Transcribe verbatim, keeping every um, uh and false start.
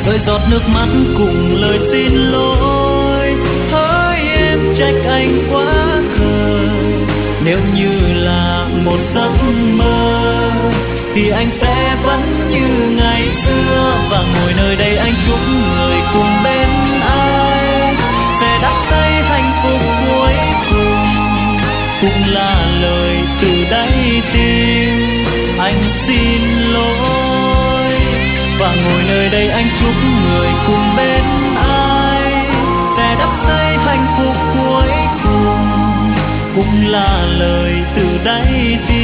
hỡi giọt nước mắt cùng lời xin lỗi. Hỡi em trách anh quá khờ, nếu như là một giấc mơ thì anh sẽ vẫn như ngày xưa, và ngồi nơi đây anh chúc người cùng bên ai sẽ đắp xây hạnh phúc cuối cùng. Cũng là lời từ đáy tim anh xin lỗi, và ngồi nơi đây anh chúc người cùng bên ai sẽ đắp xây hạnh phúc cuối cùng. Cũng là lời từ đáy tim